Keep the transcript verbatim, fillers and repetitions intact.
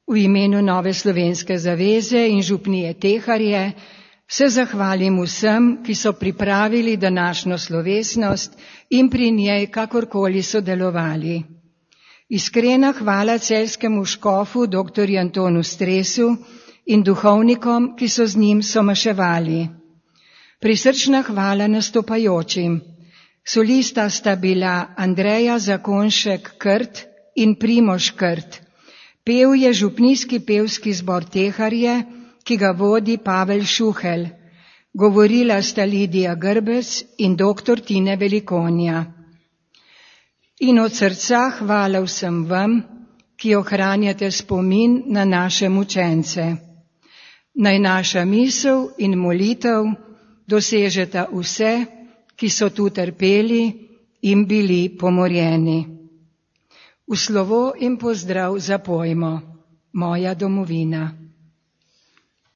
V imenu Nove slovenske zaveze in župnije Teharje se zahvalim vsem, ki so pripravili današnjo slovesnost in pri njej kakorkoli sodelovali. Iskrena hvala celjskemu škofu doktorju Antonu Stresu in duhovnikom, ki so z njim somaševali. Prisrčna hvala nastopajočim. Solista sta bila Andreja Zakonšek-Krt in Primož Krt. Pel je župnijski pevski zbor Teharje, ki ga vodi Pavel Šuhelj. Govorila sta Lidija Grbec in doktor Tine Velikonja. In od srca hvala vsem vam, ki ohranjate spomin na naše mučence. Naj naša misel in molitev dosežeta vse, ki so tu trpeli in bili pomorjeni. V slovo in pozdrav zapojmo: Moja domovina.